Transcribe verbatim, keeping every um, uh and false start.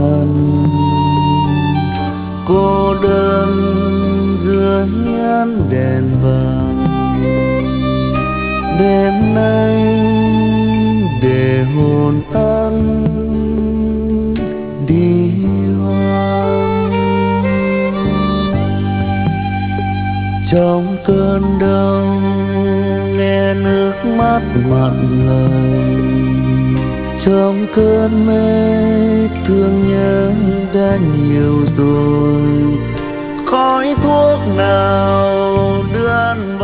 thân, cô đơn dưới ánh đèn vàng. Đêm nay để hồn anh đi hoang. Trong cơn đau nghe nước mắt mặn lòng, trong cơn mê thương nhớ đã nhiều rồi. Khói thuốc nào đưa